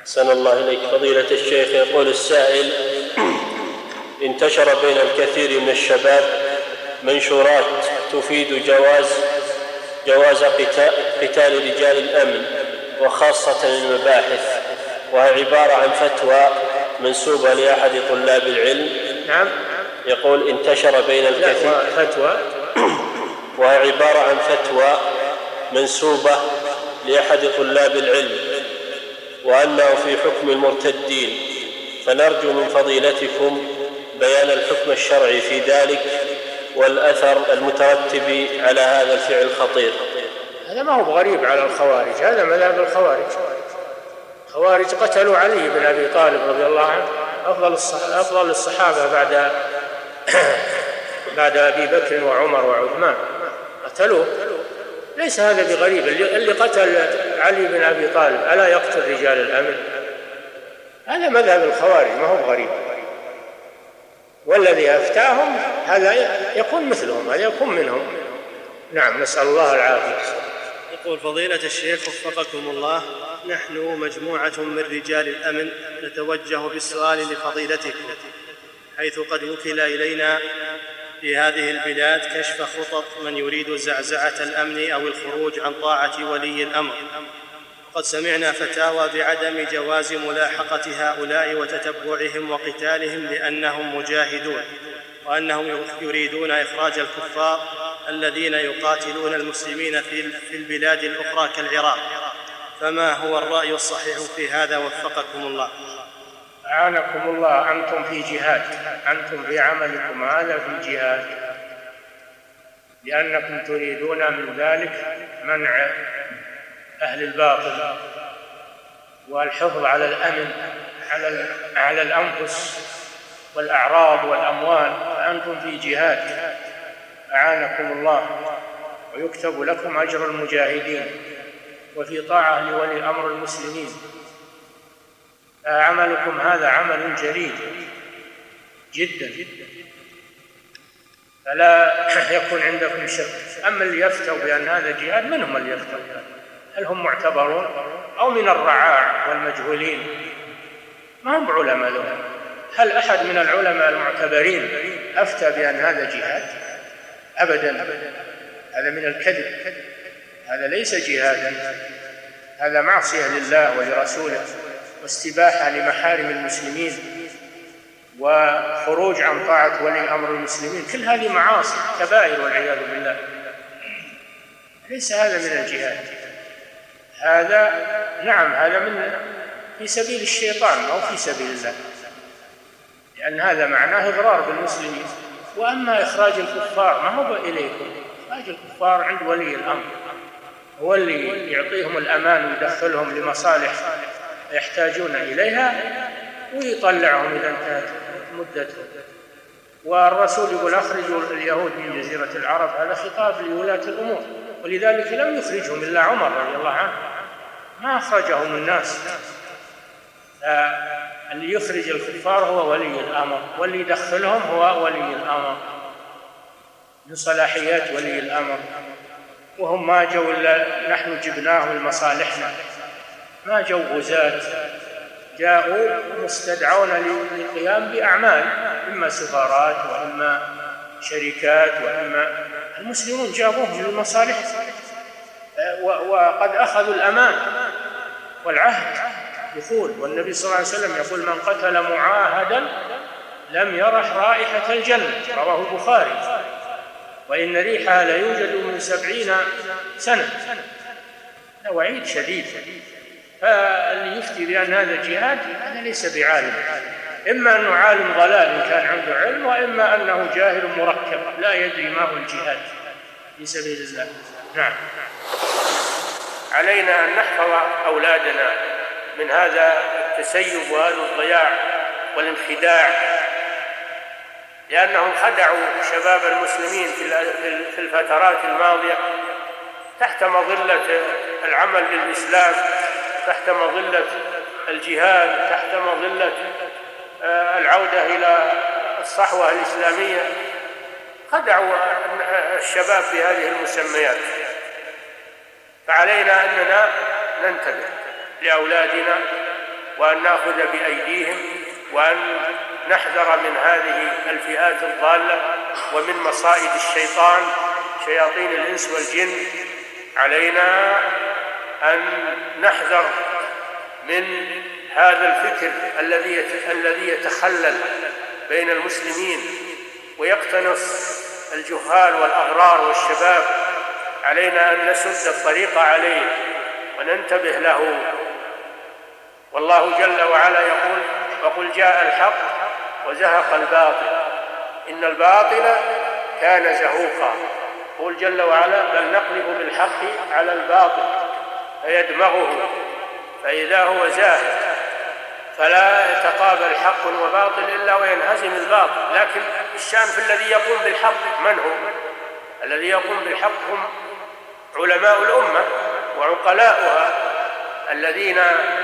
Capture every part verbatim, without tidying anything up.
أحسن الله إليك فضيلة الشيخ. يقول السائل: انتشر بين الكثير من الشباب منشورات تفيد جواز جواز قتال رجال الأمن وخاصة المباحث، وهي عبارة عن فتوى منسوبة لأحد طلاب العلم. نعم. يقول: انتشر بين الكثير فتوى وهي عبارة عن فتوى منسوبة لأحد طلاب العلم، وأنه في حكم المرتدين، فنرجو من فضيلتكم بيان الحكم الشرعي في ذلك والأثر المترتب على هذا الفعل الخطير. هذا ما هو غريب على الخوارج، هذا مذهب الخوارج. الخوارج قتلوا علي بن أبي طالب رضي الله عنه، أفضل أفضل الصحابة بعد بعد أبي بكر وعمر وعثمان، قتلوه. ليس هذا بغريب. اللي قتل علي بن أبي طالب ألا يقتل رجال الأمن؟ هذا مذهب الخوارج، ما هو غريب. والذي أفتاهم هذا يكون مثلهم، هذا يكون منهم. نعم، نسأل الله العافية. يقول: فضيلة الشيخ وفقكم الله، نحن مجموعة من رجال الأمن نتوجه بالسؤال لفضيلتكم، حيث قد وكل إلينا في هذه البلاد كشف خطط من يريد زعزعة الأمن أو الخروج عن طاعة ولي الأمر. وقد سمعنا فتاوى بعدم جواز ملاحقة هؤلاء وتتبعهم وقتالهم لأنهم مجاهدون، وأنهم يريدون إخراج الكفار الذين يقاتلون المسلمين في البلاد الأخرى كالعراق. فما هو الرأي الصحيح في هذا وفقكم الله؟ أعانكم الله. أنتم في جهاد، أنتم في عملكم هذا في جهاد، لأنكم تريدون من ذلك منع أهل الباطل والحفظ على الأمن، على على الأنفس والأعراض والأموال، فأنتم في جهاد. أعانكم الله، ويكتب لكم أجر المجاهدين وفي طاعة لولي أمر المسلمين. عملكم هذا عمل جليل جدا، فلا يكون عندكم شك. أما اللي يفتوا بأن هذا جهاد، من هم اللي يفتوا؟ هل هم معتبرون أو من الرعاع والمجهولين؟ ما هم علماء لهم. هل أحد من العلماء المعتبرين أفتى بأن هذا جهاد؟ أبدا، هذا من الكذب، هذا ليس جهادا، هذا معصية لله ولرسوله واستباحة لمحارم المسلمين وخروج عن طاعة ولي أمر المسلمين. كل هذه معاصي كبائر والعياذ بالله. ليس هذا من الجهاد، هذا نعم هذا من في سبيل الشيطان أو في سبيل الله، لأن هذا معناه إضرار بالمسلمين. وأما إخراج الكفار ما هو إليكم، إخراج الكفار عند ولي الأمر، هو اللي يعطيهم الأمان ويدخلهم لمصالح يحتاجون إليها ويطلعهم إذا انتهت مدتهم. والرسول يقول: أخرجوا اليهود من جزيرة العرب، هذا خطاب لولاة الأمور، ولذلك لم يخرجهم إلا عمر رضي الله عنه، ما أخرجهم الناس. اللي يخرج الكفار هو ولي الأمر، واللي يدخلهم هو ولي الأمر من صلاحيات ولي الأمر. وهم ما جو إلا نحن جبناهم لمصالحنا، ما جو غزاة، جاءوا مستدعون للقيام بأعمال، إما سفارات وإما شركات وإما المسلمون جابوهم للمصالح، وقد أخذوا الأمان والعهد دخول. والنبي صلى الله عليه وسلم يقول: من قتل معاهدا لم يرح رائحة الجنة، رواه البخاري، وإن ريحها لا يوجد من سبعين سنة. هذا وعيد شديد. فاللي يفتي بأن هذا جهاد هذا ليس بعالم، إما أنه عالم ضلال إن كان عنده علم، وإما أنه جاهل مركب لا يدري ما هو الجهاد في سبيل الله. نعم، علينا أن نحفظ أولادنا من هذا التسيب وهذا الضياع والانخداع، لأنهم خدعوا شباب المسلمين في الفترات الماضية تحت مظلة العمل للإسلام، تحت مظلة الجهاد، تحت مظلة العودة إلى الصحوة الإسلامية. خدعوا الشباب بهذه المسميات. فعلينا أننا ننتبه لأولادنا وأن نأخذ بأيديهم، وأن نحذر من هذه الفئات الضالة ومن مصائد الشيطان شياطين الإنس والجن. علينا أن نحذر من هذا الفكر الذي الذي يتخلل بين المسلمين ويقتنص الجهال والأغرار والشباب. علينا أن نسد الطريق عليه وننتبه له. والله جل وعلا يقول: وقل جاء الحق وزهق الباطل إن الباطل كان زهوقا. قل جل وعلا: بل نقذف بالحق على الباطل فيدمغه فإذا هو زاهق، فلا يتقابل حق وباطل إلا وينهزم الباطل. لكن الشأن في الذي يقوم بالحق. من هو الذي يقوم بالحق؟ هم علماء الأمة وعقلاؤها الذين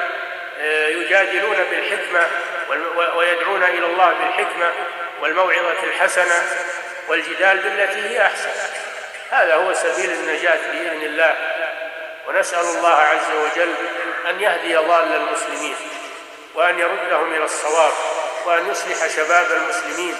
يجادلون بالحكمة ويدعون إلى الله بالحكمة والموعظة الحسنة والجدال بالتي هي أحسن. هذا هو سبيل النجاة بإذن الله. ونسأل الله عز وجل أن يهدي ضال المسلمين وأن يردهم إلى الصواب وأن يصلح شباب المسلمين.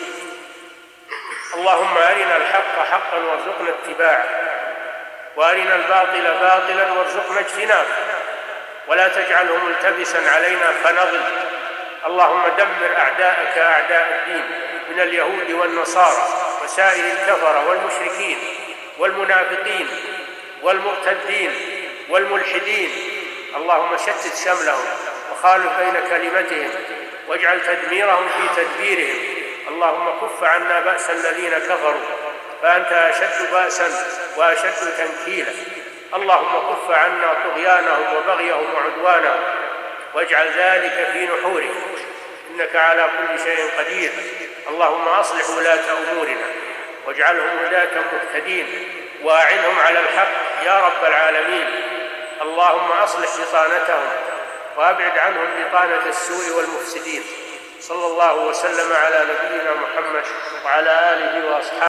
اللهم أرنا الحق حقا وارزقنا اتباعه، وأرنا الباطل باطلا وارزقنا اجتنابه، ولا تجعله ملتبسا علينا فنضل. اللهم دمر أعداءك أعداء الدين من اليهود والنصارى وسائر الكفرة والمشركين والمنافقين والمرتدين والملحدين. اللهم شتت شملهم وخالف بين كلمتهم واجعل تدميرهم في تدبيرهم. اللهم كف عنا بأس الذين كفروا فأنت أشد بأسا وأشد تنكيلا. اللهم كف عنا طغيانهم وبغيهم وعدوانهم واجعل ذلك في نحورهم إنك على كل شيء قدير. اللهم أصلح ولاة أمورنا واجعلهم هداة مهتدين وأعنهم على الحق يا رب العالمين. اللهم أصلح بطانتهم وأبعد عنهم بطانة السوء والمفسدين. صلى الله وسلم على نبينا محمد وعلى آله وأصحابه.